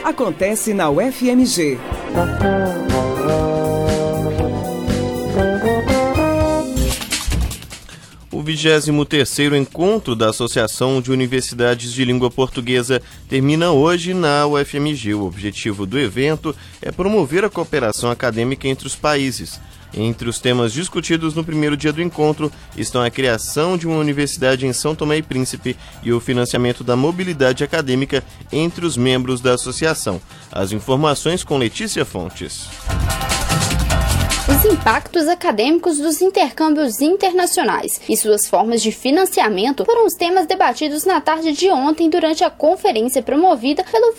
acontece na UFMG. O 23º encontro da Associação de Universidades de Língua Portuguesa termina hoje na UFMG. O objetivo do evento é promover a cooperação acadêmica entre os países. Entre os temas discutidos no primeiro dia do encontro estão a criação de uma universidade em São Tomé e Príncipe e o financiamento da mobilidade acadêmica entre os membros da associação. As informações com Letícia Fontes. Os impactos acadêmicos dos intercâmbios internacionais e suas formas de financiamento foram os temas debatidos na tarde de ontem durante a conferência promovida pelo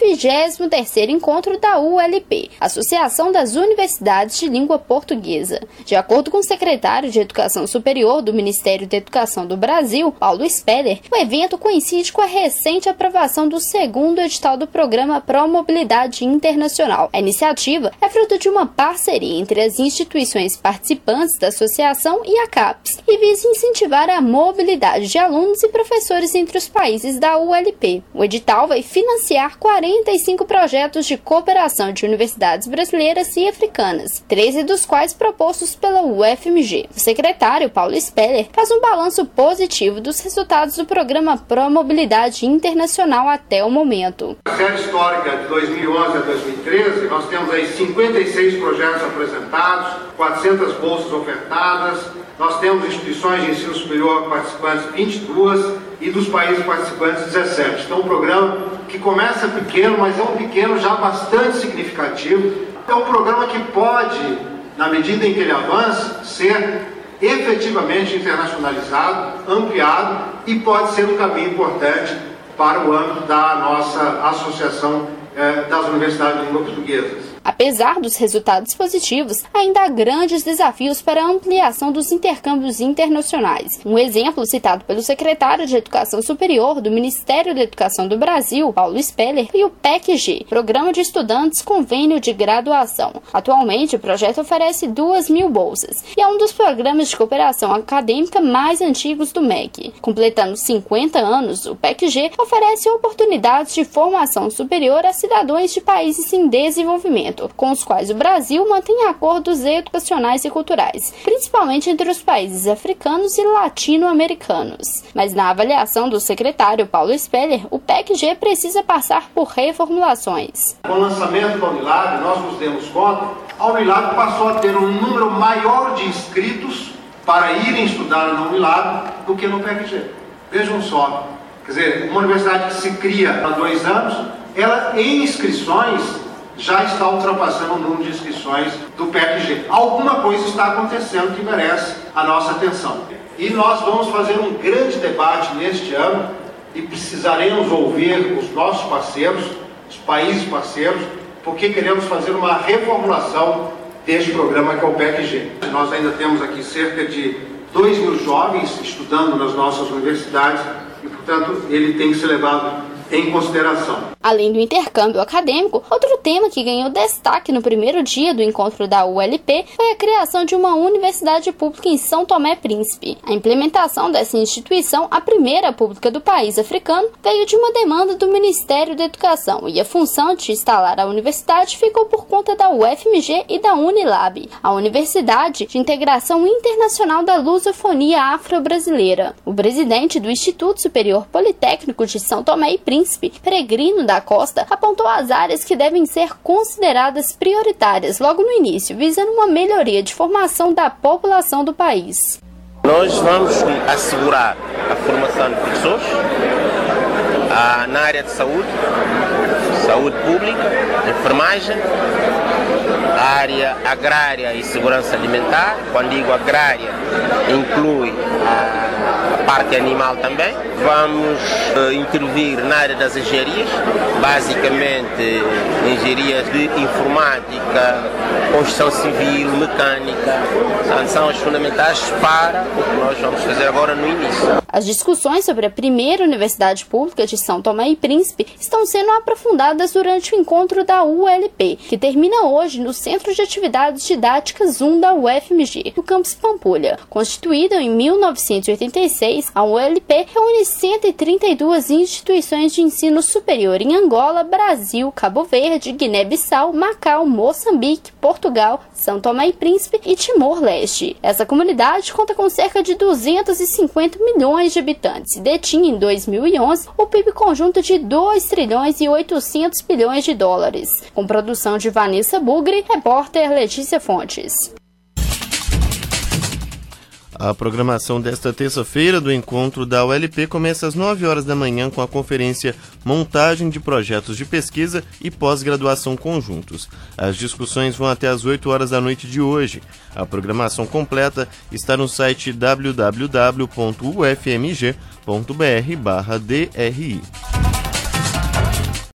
23º encontro da ULP, Associação das Universidades de Língua Portuguesa. De acordo com o secretário de Educação Superior do Ministério da Educação do Brasil, Paulo Speller, o evento coincide com a recente aprovação do segundo edital do programa Promobilidade Internacional. A iniciativa é fruto de uma parceria entre as instituições participantes da associação e a CAPES e visa incentivar a mobilidade de alunos e professores entre os países da ULP. O edital vai financiar 45 projetos de cooperação de universidades brasileiras e africanas, 13 dos quais propostos pela UFMG. O secretário Paulo Speller faz um balanço positivo dos resultados do programa Promobilidade Internacional até o momento. Na série histórica de 2011 a 2013, nós temos aí 56 projetos apresentados, 400 bolsas ofertadas, nós temos instituições de ensino superior participantes 22 e dos países participantes 17. Então, um programa que começa pequeno, mas é um pequeno já bastante significativo. É um programa que pode, na medida em que ele avança, ser efetivamente internacionalizado, ampliado e pode ser um caminho importante para o âmbito da nossa Associação das Universidades de Língua Portuguesa. Apesar dos resultados positivos, ainda há grandes desafios para a ampliação dos intercâmbios internacionais. Um exemplo citado pelo secretário de Educação Superior do Ministério da Educação do Brasil, Paulo Speller, e o PEC-G, Programa de Estudantes Convênio de Graduação. Atualmente, o projeto oferece 2.000 bolsas e é um dos programas de cooperação acadêmica mais antigos do MEC. Completando 50 anos, o PEC-G oferece oportunidades de formação superior a cidadãos de países em desenvolvimento, com os quais o Brasil mantém acordos educacionais e culturais, principalmente entre os países africanos e latino-americanos. Mas na avaliação do secretário Paulo Speller, o PEC-G precisa passar por reformulações. Com o lançamento da Unilab, nós nos demos conta, a Unilab passou a ter um número maior de inscritos para irem estudar na Unilab do que no PEC-G. Vejam só, quer dizer, uma universidade que se cria há 2 anos, ela em inscrições já está ultrapassando o número de inscrições do PEC-G. Alguma coisa está acontecendo que merece a nossa atenção. E nós vamos fazer um grande debate neste ano e precisaremos ouvir os nossos parceiros, os países parceiros, porque queremos fazer uma reformulação deste programa que é o PEC-G. Nós ainda temos aqui cerca de 2.000 jovens estudando nas nossas universidades e, portanto, ele tem que ser levado em consideração. Além do intercâmbio acadêmico, outro tema que ganhou destaque no primeiro dia do encontro da ULP foi a criação de uma universidade pública em São Tomé e Príncipe. A implementação dessa instituição, a primeira pública do país africano, veio de uma demanda do Ministério da Educação e a função de instalar a universidade ficou por conta da UFMG e da Unilab, a Universidade de Integração Internacional da Lusofonia Afro-Brasileira. O presidente do Instituto Superior Politécnico de São Tomé e Príncipe, Peregrino da Costa, apontou as áreas que devem ser consideradas prioritárias logo no início, visando uma melhoria de formação da população do país. Nós vamos assegurar a formação de professores na área de saúde, saúde pública, enfermagem, a área agrária e segurança alimentar. Quando digo agrária, inclui a parte animal também. Vamos intervir na área das engenharias, basicamente engenharias de informática, construção civil, mecânica, são as fundamentais para o que nós vamos fazer agora no início. As discussões sobre a primeira universidade pública de São Tomé e Príncipe estão sendo aprofundadas durante o encontro da ULP, que termina hoje no Centro de Atividades Didáticas 1 da UFMG, no campus Pampulha. Constituída em 1986, a ULP reúne 132 instituições de ensino superior em Angola, Brasil, Cabo Verde, Guiné-Bissau, Macau, Moçambique, Portugal, São Tomé e Príncipe e Timor-Leste. Essa comunidade conta com cerca de 250 milhões de habitantes e detinha em 2011 o PIB conjunto de 2 trilhões e 800 bilhões de dólares. Com produção de Vanessa Bugre, repórter Letícia Fontes. A programação desta terça-feira do encontro da ULP começa às 9 horas da manhã com a conferência Montagem de Projetos de Pesquisa e Pós-Graduação Conjuntos. As discussões vão até às 8 horas da noite de hoje. A programação completa está no site www.ufmg.br/DRI.